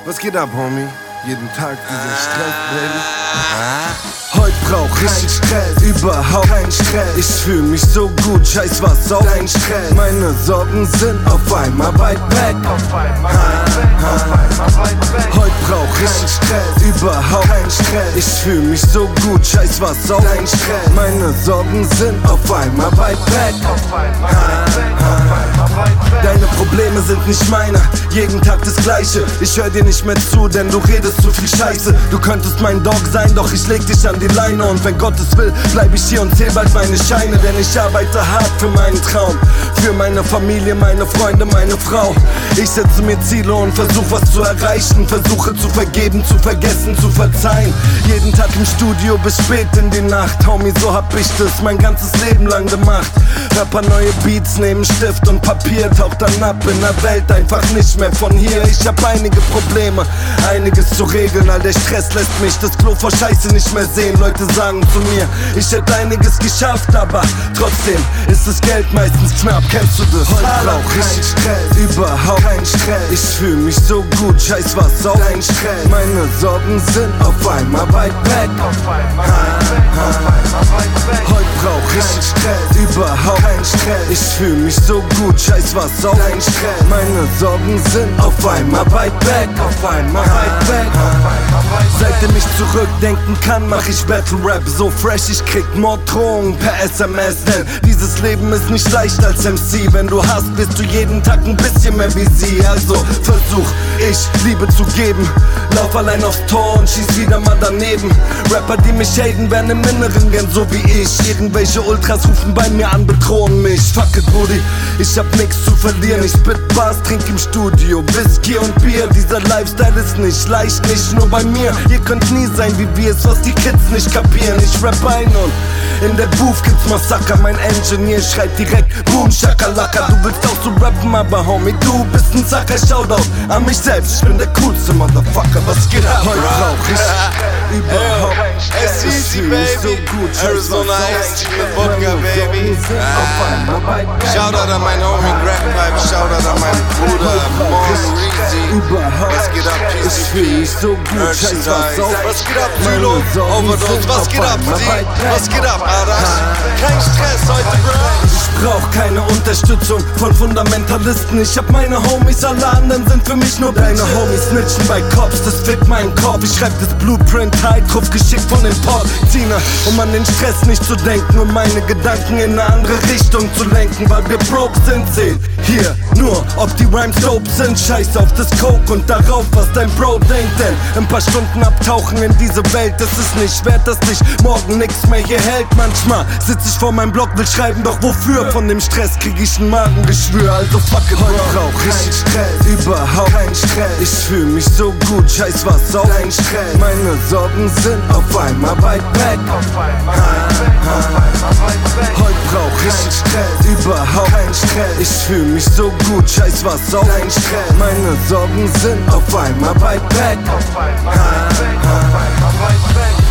Was geht ab, Homie? Jeden Tag dieser Stress, Baby. Heute brauch ich keinen Stress, überhaupt keinen Stress. Ich fühl mich so gut, scheiß was auf dein Stress. Meine Sorgen sind auf einmal weit weg. Heute brauch ich keinen Stress, überhaupt keinen Stress. Ich fühl mich so gut, scheiß was auf dein Stress. Meine Sorgen sind auf einmal weit weg. Deine Probleme sind nicht meine, jeden Tag das Gleiche. Ich hör dir nicht mehr zu, denn du redest zu viel Scheiße. Du könntest mein Dog sein, doch ich leg dich an die Leine. Und wenn Gott es will, bleib ich hier und zähl bald meine Scheine. Denn ich arbeite hart für meinen Traum, für meine Familie, meine Freunde, meine Frau. Ich setze mir Ziele und versuch was zu erreichen. Versuche zu vergeben, zu vergessen, zu verzeihen. Jeden Tag im Studio bis spät in die Nacht. Homie, so hab ich das mein ganzes Leben lang gemacht. Rapper neue Beats, nehmen Stift und Papier, taucht dann ab in der Welt, einfach nicht mehr von hier. Ich hab einige Probleme, einiges zu regeln. All der Stress lässt mich das Klo vor Scheiße nicht mehr sehen. Leute sagen zu mir, ich hätte einiges geschafft, aber trotzdem ist das Geld meistens knapp. Kennst du das? Heute brauch ich Stress, überhaupt keinen Stress. Ich fühl mich so gut, scheiß was auf dein Stress. Meine Sorgen sind auf einmal weit weg. Heute brauch ich Stress, überhaupt keinen Stress. Ich fühl mich so gut, scheiß was auf dein Stress. Meine Sorgen sind auf einmal weit weg, auf einmal weit weg. Seitdem ich zurückdenken kann, mach ich Battle Rap so fresh, ich krieg Morddrohungen per SMS. Denn dieses Leben ist nicht leicht als MC. Wenn du hast, bist du jeden Tag ein bisschen mehr wie sie. Also versuch ich Liebe zu geben, lauf allein aufs Tor und schieß wieder mal daneben. Rapper, die mich haten, werden im Inneren gern so wie ich. Irgendwelche Ultras rufen bei mir an, bedrohen mich. Fuck it, Brudi, ich hab nix zu verlieren. Ich spit Bars, trink im Studio Whisky und Bier. Dieser Lifestyle ist nicht leicht, nicht nur bei mir. Ihr könnt nie sein wie wir, ist was die Kids nicht kapieren. Ich rap ein und in der Booth gibt's Massaker. Mein Engineer schreit direkt Boom, Shakalaka. Du willst auch so rappen, aber Homie, du bist ein Sucker. Shoutout an mich selbst, ich bin der coolste Motherfucker. Was geht ab? Heute brauch ich überhaupt It's easy, baby. Arizona Iced Tea mit Wodka, baby. Shoutout an meinen Homie Greg Pipe, shoutout an meinen Bruder Morgan Reezy. Was geht ab, PCP? Merchandise. Was geht ab, Tylo? Overdose. Was geht ab, Steve? Was geht ab, Arash? Kein Stress heute, bro. Ich brauch keine Unterstützung von Fundamentalisten. Ich hab meine Homies, alle anderen sind für mich nur deine Homies. Snitchen bei Cops, das fickt meinen Kopf. Ich schreib das Blueprint High, Ruf geschickt von den Pop-Ziner, um an den Stress nicht zu denken, um meine Gedanken in eine andere Richtung zu lenken. Weil wir broke sind, zählt hier nur, ob die Rhymes dope sind. Scheiß auf das Coke und darauf, was dein Bro denkt. Denn ein paar Stunden abtauchen in diese Welt, das ist nicht wert, dass dich morgen nix mehr hier hält. Manchmal sitz ich vor meinem Block, will schreiben, doch wofür? Von dem Stress krieg ich ein Magengeschwür, also fuck it, heute brauch ich Stress, überhaupt keinen Stress. Ich fühl mich so gut, scheiß was auf dein Stress. Meine Sorgen sind auf einmal weit weg. Heute brauch ich Stress, überhaupt keinen Stress. Ich fühl mich so gut, scheiß was auf dein Stress. Meine Sorgen sind auf einmal weit weg.